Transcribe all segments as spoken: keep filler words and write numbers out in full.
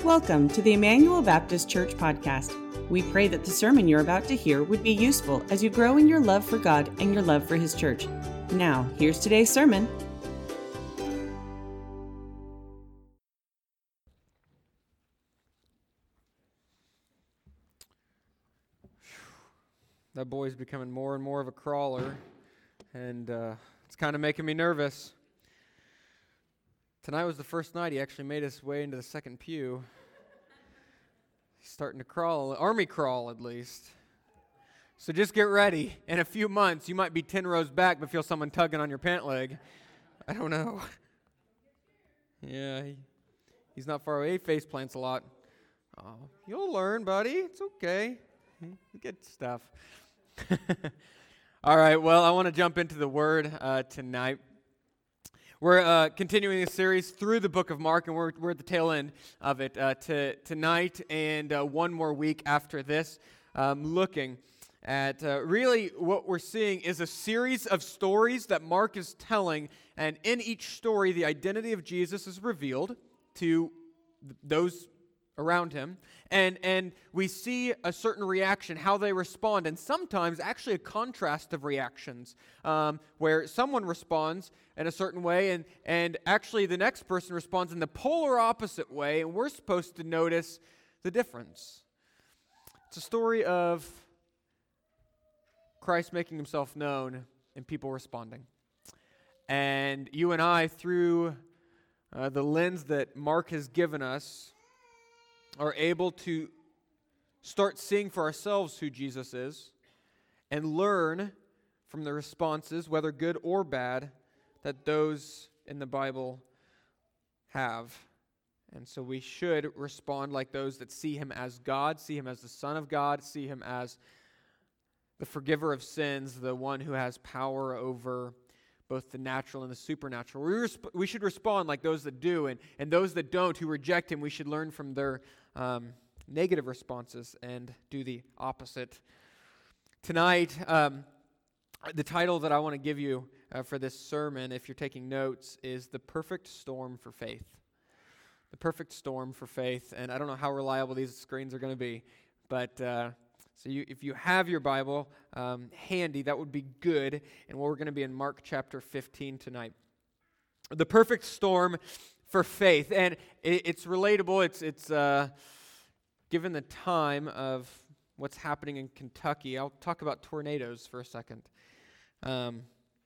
Welcome to the Emmanuel Baptist Church podcast. We pray that the sermon you're about to hear would be useful as you grow in your love for God and your love for His church. Now, here's today's sermon. That boy's becoming more and more of a crawler, and uh, it's kind of making me nervous. Tonight was the first night he actually made his way into the second pew. He's starting to crawl, army crawl at least. So just get ready. In a few months, you might be ten rows back but feel someone tugging on your pant leg. I don't know. Yeah, he, he's not far away. He face plants a lot. Oh, you'll learn, buddy. It's okay. You get stuff. All right, well, I want to jump into the Word uh, tonight. We're uh, continuing a series through the book of Mark, and we're, we're at the tail end of it uh, to, tonight and uh, one more week after this, um, looking at uh, really what we're seeing is a series of stories that Mark is telling, and in each story, the identity of Jesus is revealed to th- those around him, and and we see a certain reaction, how they respond, and sometimes actually a contrast of reactions, um, where someone responds in a certain way, and, and actually the next person responds in the polar opposite way, and we're supposed to notice the difference. It's a story of Christ making himself known and people responding. And you and I, through uh, the lens that Mark has given us, are able to start seeing for ourselves who Jesus is and learn from the responses, whether good or bad, that those in the Bible have. And so we should respond like those that see him as God, see him as the Son of God, see him as the forgiver of sins, the one who has power over both the natural and the supernatural. We, resp- we should respond like those that do, and, and those that don't, who reject him, we should learn from their um, negative responses and do the opposite. Tonight, um, the title that I want to give you uh, for this sermon, if you're taking notes, is The Perfect Storm for Faith. The Perfect Storm for Faith. And I don't know how reliable these screens are going to be, but uh, so you, if you have your Bible um, handy, that would be good. And we're going to be in Mark chapter fifteen tonight. The perfect storm for faith, and it, it's relatable. It's it's uh, given the time of what's happening in Kentucky. I'll talk about tornadoes for a second. Um,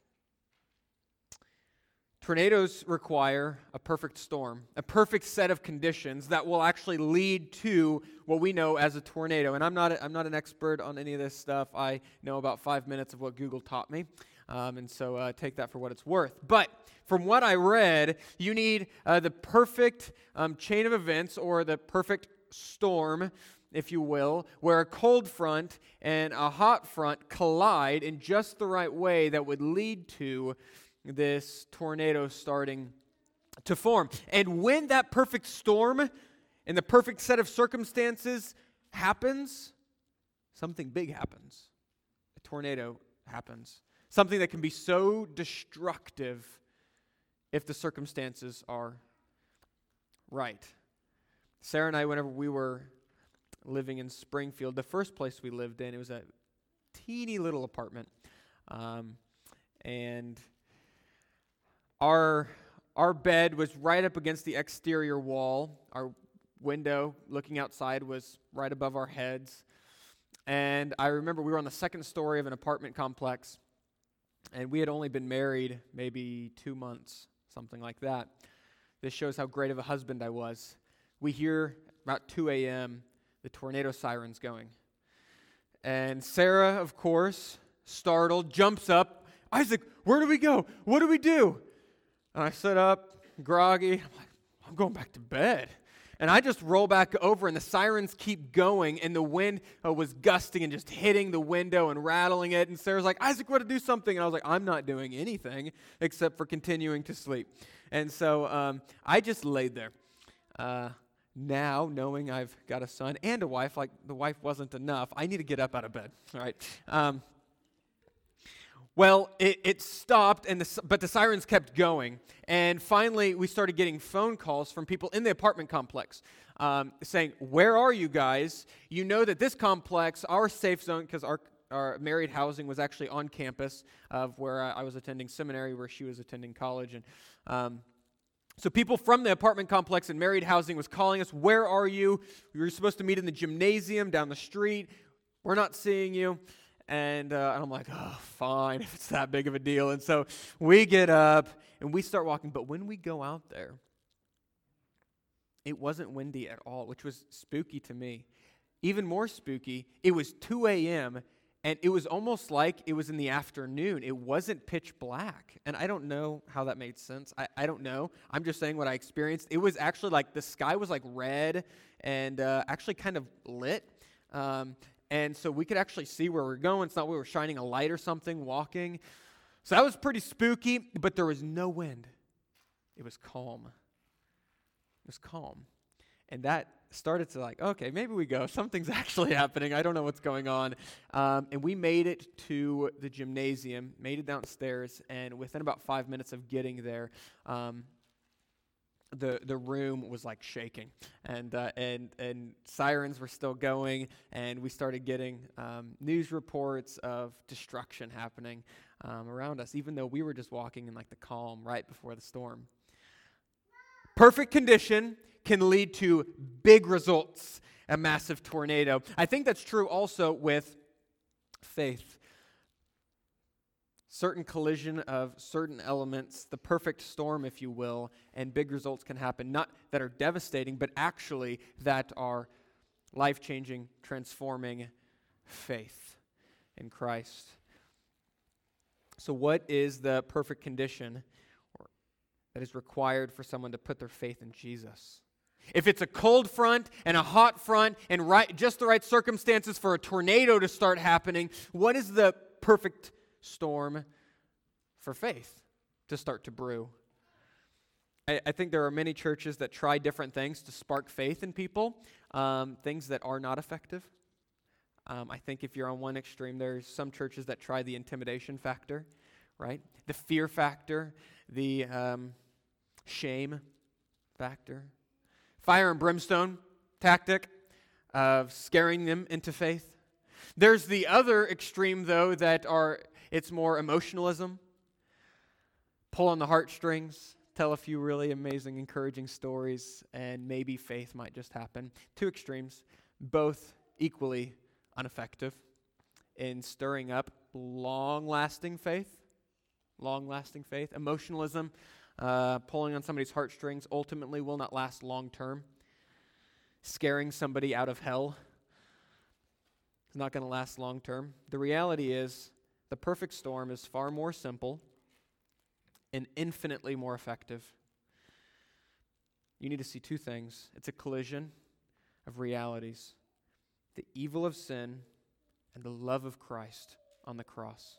tornadoes require a perfect storm, a perfect set of conditions that will actually lead to what we know as a tornado. And I'm not a, I'm not an expert on any of this stuff. I know about five minutes of what Google taught me, um, and so uh, take that for what it's worth. But from what I read, you need uh, the perfect um, chain of events, or the perfect storm, if you will, where a cold front and a hot front collide in just the right way that would lead to this tornado starting to form. And when that perfect storm and the perfect set of circumstances happens, something big happens. A tornado happens. Something that can be so destructive if the circumstances are right. Sarah and I, whenever we were living in Springfield, the first place we lived in, it was a teeny little apartment. Um, and our our bed was right up against the exterior wall. Our window looking outside was right above our heads. And I remember we were on the second story of an apartment complex, and we had only been married maybe two months, something like that. This shows how great of a husband I was. We hear about two a.m. the tornado sirens going. And Sarah, of course, startled, jumps up. Isaac, where do we go? What do we do? And I sit up, groggy. I'm like, I'm going back to bed. And I just roll back over, and the sirens keep going, and the wind uh, was gusting and just hitting the window and rattling it. And Sarah's like, Isaac, what to do something? And I was like, I'm not doing anything except for continuing to sleep. And so um, I just laid there. Uh, now, knowing I've got a son and a wife, like the wife wasn't enough, I need to get up out of bed. All right. Um, Well, it, it stopped, and the, but the sirens kept going. And finally, we started getting phone calls from people in the apartment complex um, saying, where are you guys? You know that this complex, our safe zone, because our, our married housing was actually on campus of where I, I was attending seminary, where she was attending college. And um, so people from the apartment complex and married housing was calling us, where are you? We were supposed to meet in the gymnasium down the street. We're not seeing you. And, uh, and I'm like, oh, fine, if it's that big of a deal. And so we get up and we start walking. But when we go out there, it wasn't windy at all, which was spooky to me. Even more spooky, it was two a.m., and it was almost like it was in the afternoon. It wasn't pitch black. And I don't know how that made sense. I, I don't know. I'm just saying what I experienced. It was actually like the sky was like red and uh, actually kind of lit. Um, and so we could actually see where we're going. It's not we were shining a light or something, walking. So that was pretty spooky, but there was no wind. It was calm. It was calm. And that started to like, okay, maybe we go. Something's actually happening. I don't know what's going on. Um, and we made it to the gymnasium, made it downstairs, and within about five minutes of getting there, um, the the room was like shaking, and uh, and and sirens were still going, and we started getting um, news reports of destruction happening um, around us, even though we were just walking in like the calm right before the storm. Perfect condition can lead to big results, a massive tornado. I think that's true also with faith. Certain collision of certain elements, the perfect storm, if you will, and big results can happen, not that are devastating, but actually that are life-changing, transforming faith in Christ. So what is the perfect condition that is required for someone to put their faith in Jesus? If it's a cold front and a hot front and right, just the right circumstances for a tornado to start happening, what is the perfect storm for faith to start to brew? I, I think there are many churches that try different things to spark faith in people, um, things that are not effective. Um, I think if you're on one extreme, there's some churches that try the intimidation factor, right? The fear factor, the um, shame factor. Fire and brimstone tactic of scaring them into faith. There's the other extreme, though, that are, it's more emotionalism. Pull on the heartstrings, tell a few really amazing, encouraging stories, and maybe faith might just happen. Two extremes, both equally ineffective in stirring up long-lasting faith. Long-lasting faith. Emotionalism, uh, pulling on somebody's heartstrings, ultimately will not last long-term. Scaring somebody out of hell is not going to last long-term. The reality is the perfect storm is far more simple and infinitely more effective. You need to see two things. It's a collision of realities. The evil of sin and the love of Christ on the cross.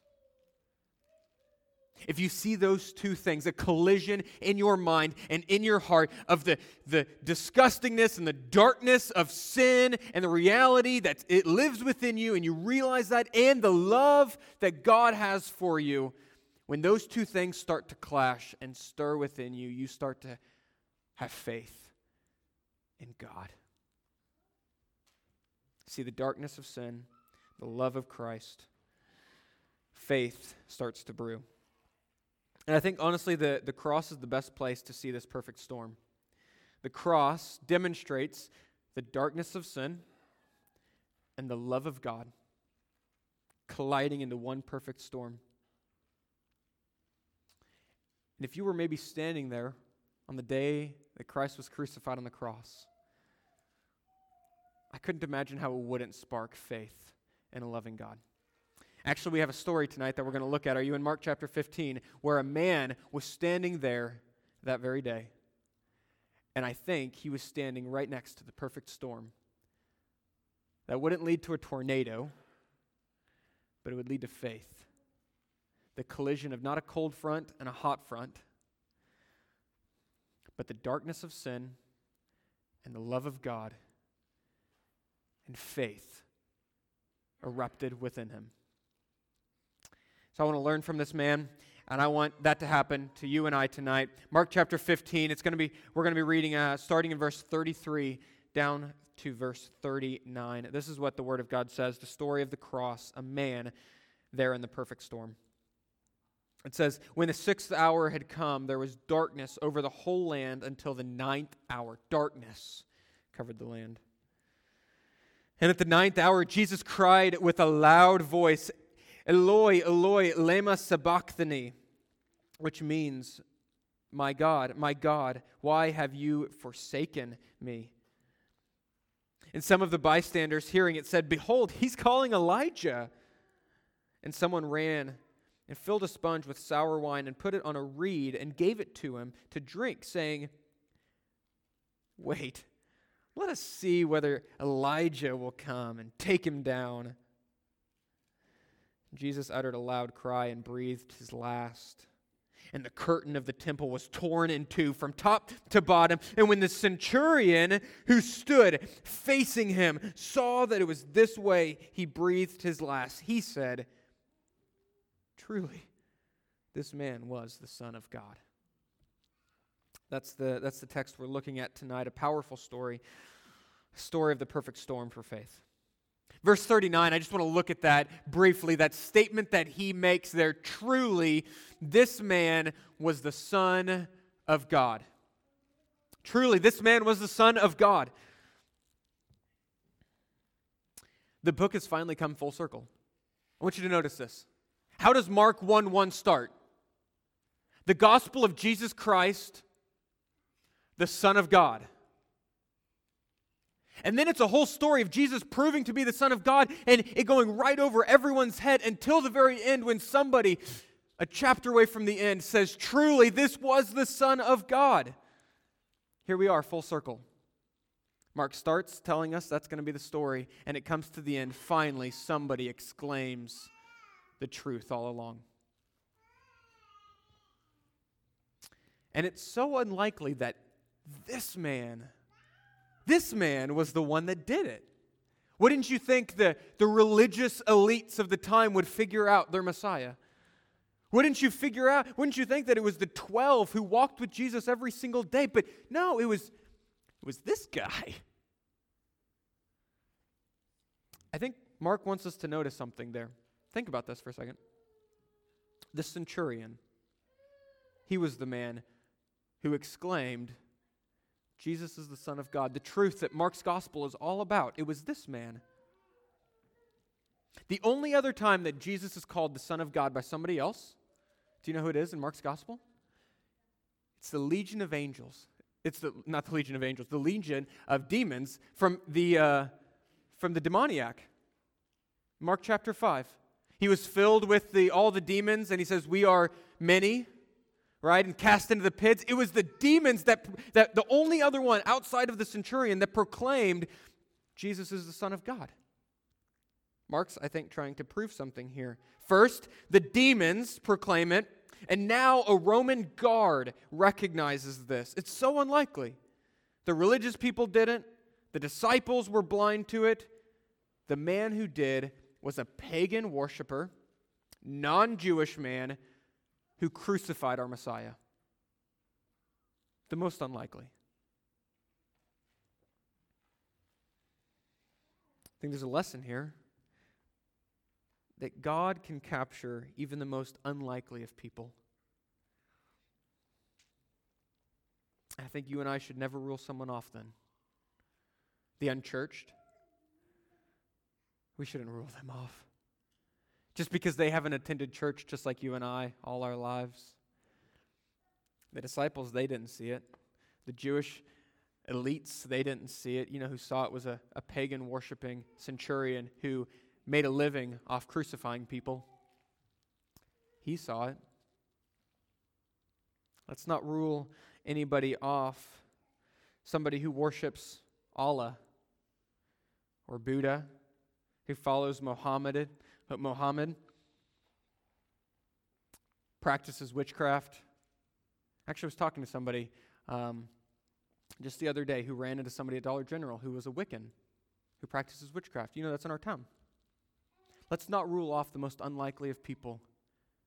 If you see those two things, a collision in your mind and in your heart of the, the disgustingness and the darkness of sin and the reality that it lives within you, and you realize that, and the love that God has for you, when those two things start to clash and stir within you, you start to have faith in God. See the darkness of sin, the love of Christ. Faith starts to brew. And I think, honestly, the, the cross is the best place to see this perfect storm. The cross demonstrates the darkness of sin and the love of God colliding into one perfect storm. And if you were maybe standing there on the day that Christ was crucified on the cross, I couldn't imagine how it wouldn't spark faith in a loving God. Actually, we have a story tonight that we're going to look at. Are you in Mark chapter fifteen, where a man was standing there that very day? And I think he was standing right next to the perfect storm that wouldn't lead to a tornado, but it would lead to faith. The collision of not a cold front and a hot front, but the darkness of sin and the love of God and faith erupted within him. So So I want to learn from this man, and I want that to happen to you and I tonight. Mark chapter fifteen, it's going to be, we're going to be reading uh, starting in verse thirty-three down to verse thirty-nine. This is what the Word of God says, the story of the cross, a man there in the perfect storm. It says, when the sixth hour had come, there was darkness over the whole land until the ninth hour. Darkness covered the land. And at the ninth hour, Jesus cried with a loud voice, Eloi, Eloi, lema sabachthani, which means, my God, my God, why have you forsaken me? And some of the bystanders hearing it said, behold, he's calling Elijah. And someone ran and filled a sponge with sour wine and put it on a reed and gave it to him to drink, saying, wait, let us see whether Elijah will come and take him down. Jesus uttered a loud cry and breathed his last. And the curtain of the temple was torn in two from top to bottom. And when the centurion who stood facing him saw that it was this way he breathed his last, he said, truly, this man was the Son of God. That's the, that's the text we're looking at tonight, a powerful story, a story of the perfect storm for faith. Verse thirty-nine, I just want to look at that briefly, that statement that he makes there. Truly, this man was the Son of God. Truly, this man was the Son of God. The book has finally come full circle. I want you to notice this. How does Mark one one start? The gospel of Jesus Christ, the Son of God. And then it's a whole story of Jesus proving to be the Son of God and it going right over everyone's head until the very end when somebody, a chapter away from the end, says, truly, this was the Son of God. Here we are, full circle. Mark starts telling us that's going to be the story, and it comes to the end. Finally, somebody exclaims the truth all along. And it's so unlikely that this man... This man was the one that did it. Wouldn't you think the, the religious elites of the time would figure out their Messiah? Wouldn't you figure out, wouldn't you think that it was the twelve who walked with Jesus every single day? But no, it was, it was this guy. I think Mark wants us to notice something there. Think about this for a second. The centurion, he was the man who exclaimed, Jesus is the Son of God. The truth that Mark's gospel is all about. It was this man. The only other time that Jesus is called the Son of God by somebody else, do you know who it is in Mark's gospel? It's the legion of angels. It's the not the legion of angels, the legion of demons from the uh, from the demoniac. Mark chapter five. He was filled with the all the demons, and he says, "We are many." Right, and cast into the pits. It was the demons that, that the only other one outside of the centurion that proclaimed Jesus is the Son of God. Mark's, I think, trying to prove something here. First, the demons proclaim it, and now a Roman guard recognizes this. It's so unlikely. The religious people didn't. The disciples were blind to it. The man who did was a pagan worshiper, non-Jewish man, who crucified our Messiah. The most unlikely. I think there's a lesson here that God can capture even the most unlikely of people. I think you and I should never rule someone off then. The unchurched, we shouldn't rule them off. Just because they haven't attended church just like you and I all our lives. The disciples, they didn't see it. The Jewish elites, they didn't see it. You know who saw it was a, a pagan worshiping centurion who made a living off crucifying people. He saw it. Let's not rule anybody off. Somebody who worships Allah or Buddha, who follows Muhammad, but Muhammad practices witchcraft. Actually, I was talking to somebody um, just the other day who ran into somebody at Dollar General who was a Wiccan, who practices witchcraft. You know, that's in our town. Let's not rule off the most unlikely of people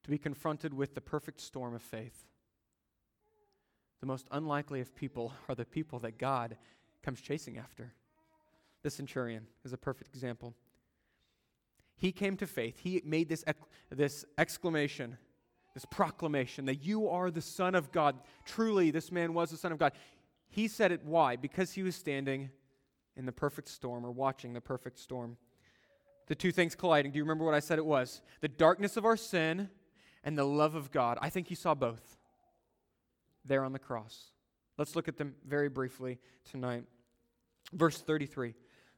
to be confronted with the perfect storm of faith. The most unlikely of people are the people that God comes chasing after. The centurion is a perfect example. He came to faith. He made this, ec- this exclamation, this proclamation that you are the Son of God. Truly, this man was the Son of God. He said it, why? Because he was standing in the perfect storm or watching the perfect storm. The two things colliding. Do you remember what I said it was? The darkness of our sin and the love of God. I think he saw both there on the cross. Let's look at them very briefly tonight. Verse thirty-three.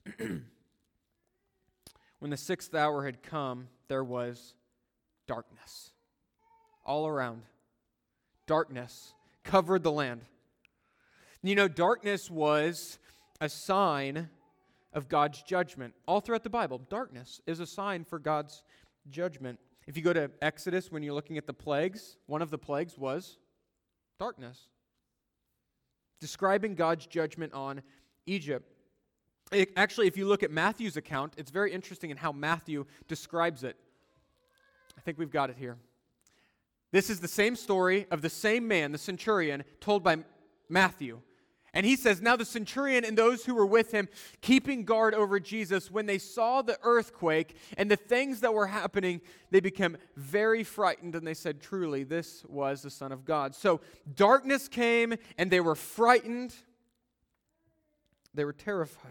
When the sixth hour had come, there was darkness all around. Darkness covered the land. You know, darkness was a sign of God's judgment. All throughout the Bible, darkness is a sign for God's judgment. If you go to Exodus, when you're looking at the plagues, one of the plagues was darkness, describing God's judgment on Egypt. It, actually, if you look at Matthew's account, it's very interesting in how Matthew describes it. I think we've got it here. This is the same story of the same man, the centurion, told by Matthew. And he says, now the centurion and those who were with him, keeping guard over Jesus, when they saw the earthquake and the things that were happening, they became very frightened, and they said, truly, this was the Son of God. So darkness came, and they were frightened. They were terrified.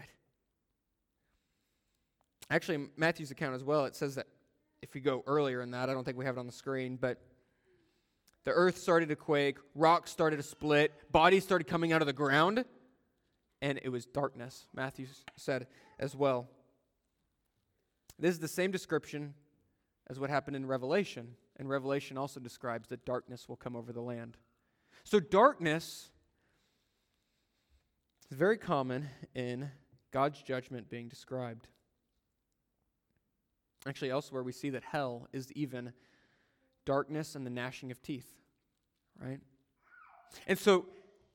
Actually, in Matthew's account as well, it says that if we go earlier in that, I don't think we have it on the screen, but the earth started to quake, rocks started to split, bodies started coming out of the ground, and it was darkness, Matthew said as well. This is the same description as what happened in Revelation, and Revelation also describes that darkness will come over the land. So darkness is very common in God's judgment being described. Actually, elsewhere we see that hell is even darkness and the gnashing of teeth, right? And so,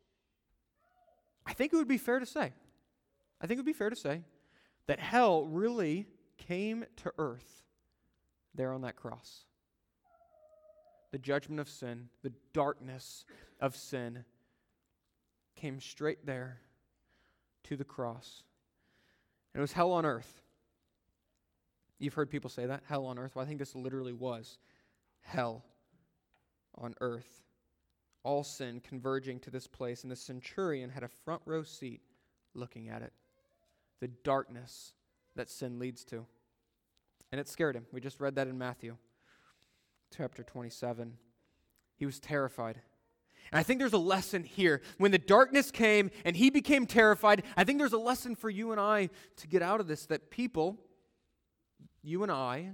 I think it would be fair to say, I think it would be fair to say that hell really came to earth there on that cross. The judgment of sin, the darkness of sin came straight there to the cross. And it was hell on earth. You've heard people say that, hell on earth. Well, I think this literally was hell on earth. All sin converging to this place, and the centurion had a front row seat looking at it. The darkness that sin leads to. And it scared him. We just read that in Matthew chapter twenty-seven. He was terrified. And I think there's a lesson here. When the darkness came and he became terrified, I think there's a lesson for you and I to get out of this, that people, you and I,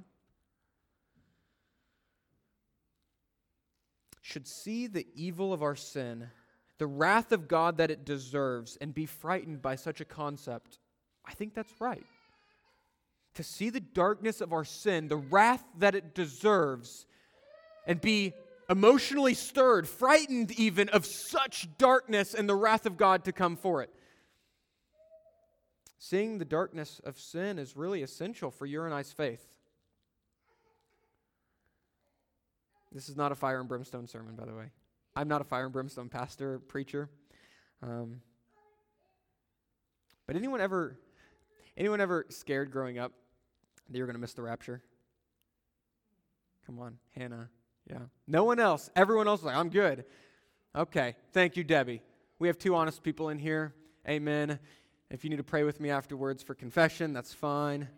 should see the evil of our sin, the wrath of God that it deserves, and be frightened by such a concept. I think that's right. To see the darkness of our sin, the wrath that it deserves, and be emotionally stirred, frightened even of such darkness and the wrath of God to come for it. Seeing the darkness of sin is really essential for your and I's faith. This is not a fire and brimstone sermon, by the way. I'm not a fire and brimstone pastor, preacher. Um, but anyone ever, anyone ever scared growing up that you were going to miss the rapture? Come on, Hannah. Yeah. No one else. Everyone else is like, I'm good. Okay. Thank you, Debbie. We have two honest people in here. Amen. If you need to pray with me afterwards for confession, that's fine.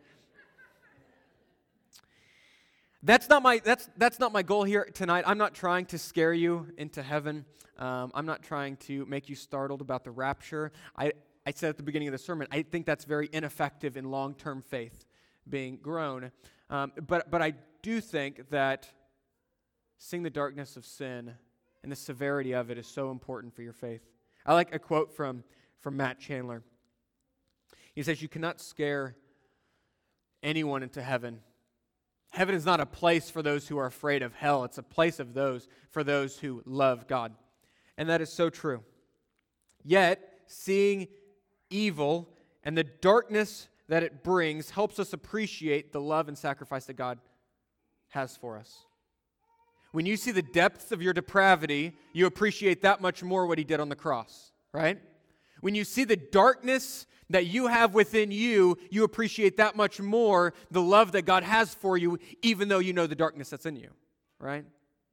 That's not my that's that's not my goal here tonight. I'm not trying to scare you into heaven. Um, I'm not trying to make you startled about the rapture. I, I said at the beginning of the sermon, I think that's very ineffective in long-term faith being grown. Um, but but I do think that seeing the darkness of sin and the severity of it is so important for your faith. I like a quote from, from Matt Chandler. He says, "You cannot scare anyone into heaven. Heaven is not a place for those who are afraid of hell. It's a place of those for those who love God." And that is so true. Yet, seeing evil and the darkness that it brings helps us appreciate the love and sacrifice that God has for us. When you see the depths of your depravity, you appreciate that much more what he did on the cross, right? When you see the darkness that you have within you, you appreciate that much more the love that God has for you, even though you know the darkness that's in you, right?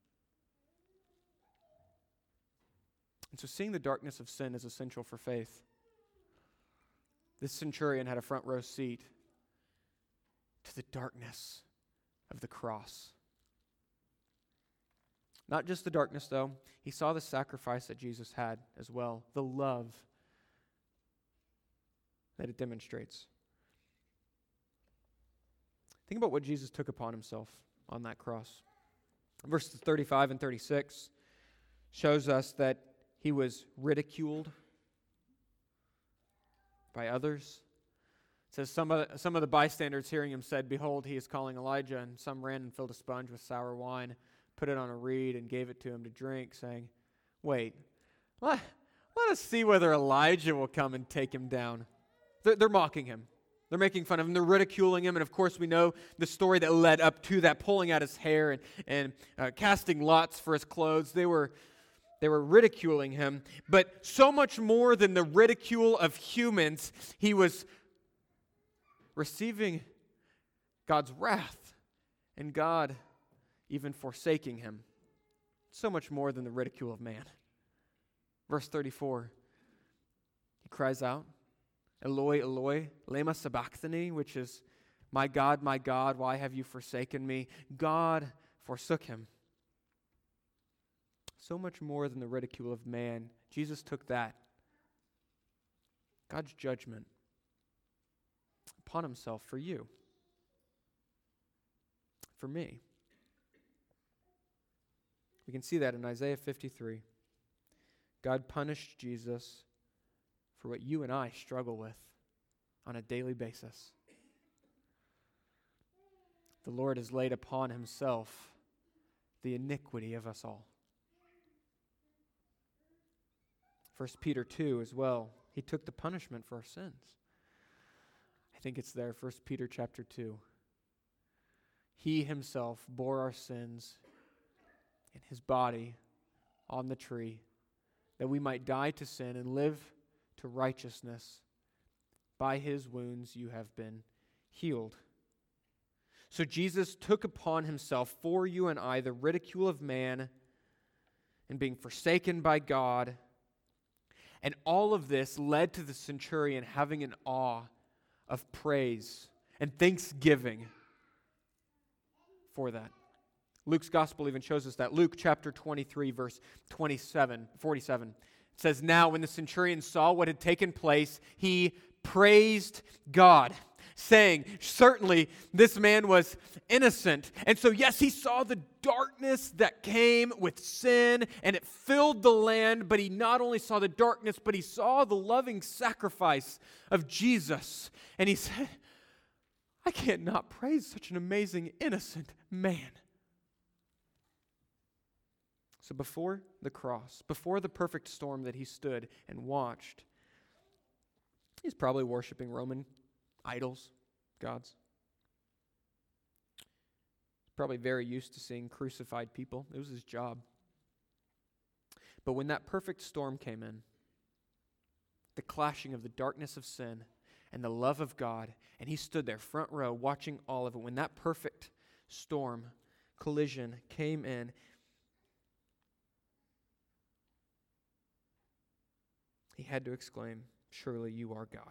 And so seeing the darkness of sin is essential for faith. This centurion had a front row seat to the darkness of the cross. Not just the darkness, though. He saw the sacrifice that Jesus had as well, the love that it demonstrates. Think about what Jesus took upon himself on that cross. Verses thirty-five and thirty-six shows us that he was ridiculed by others. It says, some of, the, some of the bystanders hearing him said, "Behold, he is calling Elijah." And some ran and filled a sponge with sour wine, put it on a reed, and gave it to him to drink, saying, "Wait, let, let us see whether Elijah will come and take him down." They're, they're mocking him. They're making fun of him. They're ridiculing him. And of course, we know the story that led up to that, pulling out his hair and, and uh, casting lots for his clothes. They were, they were ridiculing him. But so much more than the ridicule of humans, he was receiving God's wrath and God even forsaking him. So much more than the ridicule of man. Verse thirty-four, he cries out, "Eloi, Eloi, lema sabachthani," which is, "My God, my God, why have you forsaken me?" God forsook him. So much more than the ridicule of man. Jesus took that, God's judgment, upon himself for you, for me. We can see that in Isaiah fifty-three. God punished Jesus for what you and I struggle with on a daily basis. The Lord has laid upon himself the iniquity of us all. First Peter two as well. He took the punishment for our sins. I think it's there, First Peter chapter two. He himself bore our sins in his body on the tree, that we might die to sin and live to righteousness. By his wounds you have been healed. So Jesus took upon himself for you and I the ridicule of man and being forsaken by God. And all of this led to the centurion having an awe of praise and thanksgiving for that. Luke's gospel even shows us that. Luke chapter twenty-three, verse twenty-seven, forty-seven. It says, "Now when the centurion saw what had taken place, he praised God, saying, 'Certainly this man was innocent.'" And so, yes, he saw the darkness that came with sin, and it filled the land, but he not only saw the darkness, but he saw the loving sacrifice of Jesus. And he said, "I can't not praise such an amazing, innocent man." So before the cross, before the perfect storm that he stood and watched, he's probably worshiping Roman idols, gods. He's probably very used to seeing crucified people. It was his job. But when that perfect storm came in, the clashing of the darkness of sin and the love of God, and he stood there front row watching all of it, when that perfect storm collision came in, he had to exclaim, "Surely you are God."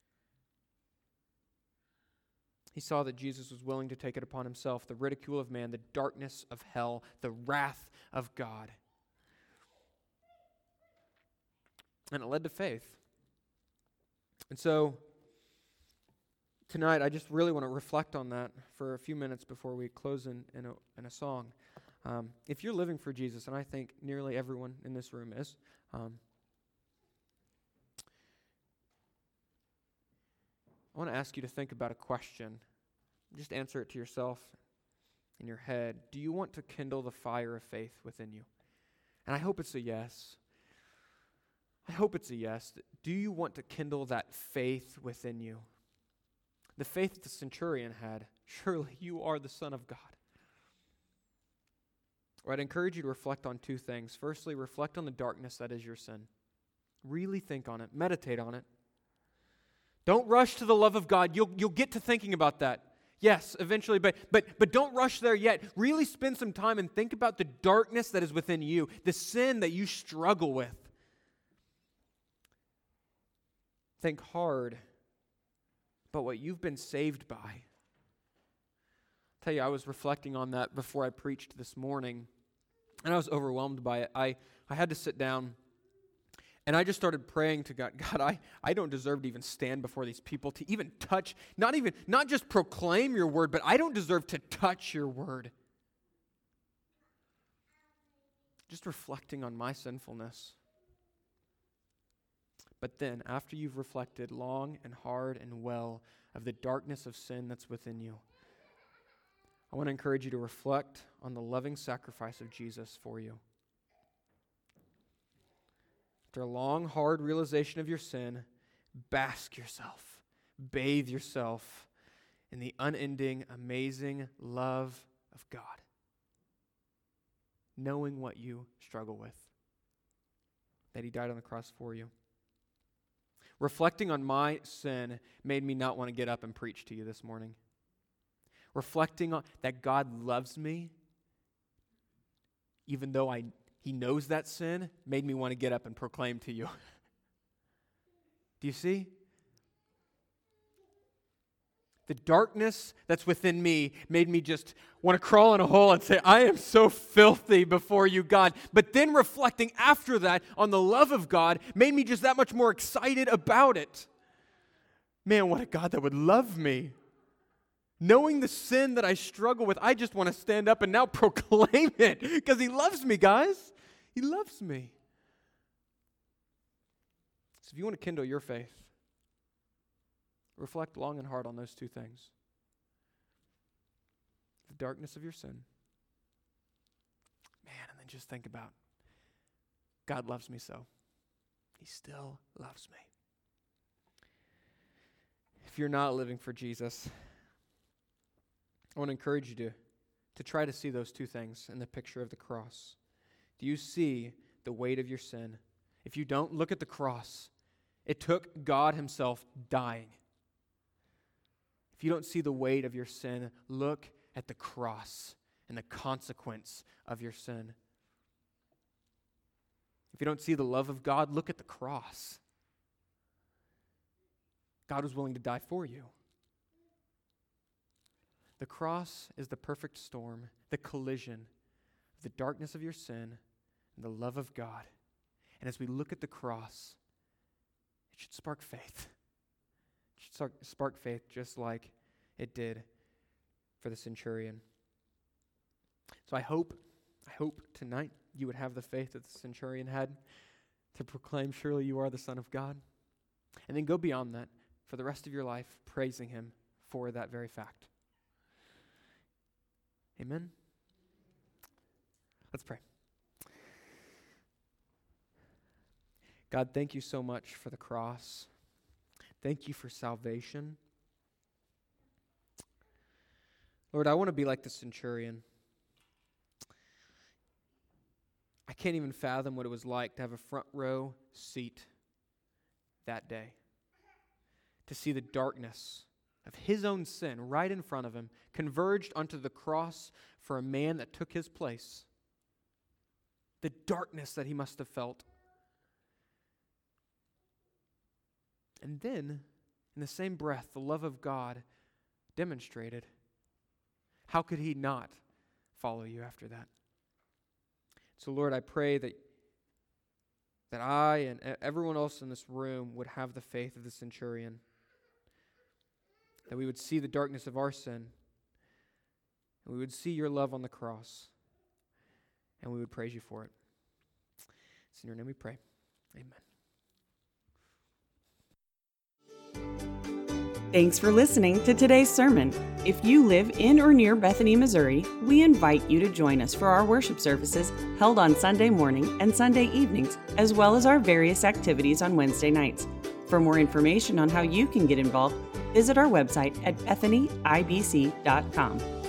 He saw that Jesus was willing to take it upon himself, the ridicule of man, the darkness of hell, the wrath of God. And it led to faith. And so, tonight, I just really want to reflect on that for a few minutes before we close in, in, a, in a song. Um, if you're living for Jesus, and I think nearly everyone in this room is, um, I want to ask you to think about a question. Just answer it to yourself in your head. Do you want to kindle the fire of faith within you? And I hope it's a yes. I hope it's a yes. Do you want to kindle that faith within you? The faith that the centurion had. Surely you are the Son of God. I'd encourage you to reflect on two things. Firstly, reflect on the darkness that is your sin. Really think on it. Meditate on it. Don't rush to the love of God. You'll, you'll get to thinking about that. Yes, eventually, but, but, but don't rush there yet. Really spend some time and think about the darkness that is within you, the sin that you struggle with. Think hard about what you've been saved by. I'll tell you, I was reflecting on that before I preached this morning, and I was overwhelmed by it. I, I had to sit down, and I just started praying to God. God, I, I don't deserve to even stand before these people, to even touch, not even, not just proclaim your word, but I don't deserve to touch your word. Just reflecting on my sinfulness. But then, after you've reflected long and hard and well of the darkness of sin that's within you, I want to encourage you to reflect on the loving sacrifice of Jesus for you. After a long, hard realization of your sin, bask yourself, bathe yourself in the unending, amazing love of God, knowing what you struggle with, that He died on the cross for you. Reflecting on my sin made me not want to get up and preach to you this morning. Reflecting on that God loves me, even though I He knows that sin, made me want to get up and proclaim to you. Do you see? The darkness that's within me made me just want to crawl in a hole and say, I am so filthy before you, God. But then reflecting after that on the love of God made me just that much more excited about it. Man, what a God that would love me. Knowing the sin that I struggle with, I just want to stand up and now proclaim it because He loves me, guys. He loves me. So if you want to kindle your faith, reflect long and hard on those two things. The darkness of your sin. Man, and then just think about, God loves me so. He still loves me. If you're not living for Jesus, I want to encourage you to, to try to see those two things in the picture of the cross. Do you see the weight of your sin? If you don't, look at the cross. It took God Himself dying. If you don't see the weight of your sin, look at the cross and the consequence of your sin. If you don't see the love of God, look at the cross. God was willing to die for you. The cross is the perfect storm, the collision of the darkness of your sin and the love of God. And as we look at the cross, it should spark faith. It should spark, spark faith just like it did for the centurion. So I hope, I hope tonight you would have the faith that the centurion had to proclaim, surely you are the Son of God. And then go beyond that for the rest of your life, praising Him for that very fact. Amen? Let's pray. God, thank you so much for the cross. Thank you for salvation. Lord, I want to be like the centurion. I can't even fathom what it was like to have a front row seat that day, to see the darkness of his own sin right in front of him, converged onto the cross for a man that took his place. The darkness that he must have felt. And then, in the same breath, the love of God demonstrated. How could he not follow you after that? So, Lord, I pray that, that I and everyone else in this room would have the faith of the centurion. That we would see the darkness of our sin, and we would see your love on the cross, and we would praise you for it. It's in your name we pray. Amen. Thanks for listening to today's sermon. If you live in or near Bethany, Missouri, we invite you to join us for our worship services held on Sunday morning and Sunday evenings, as well as our various activities on Wednesday nights. For more information on how you can get involved, visit our website at bethany i b c dot com.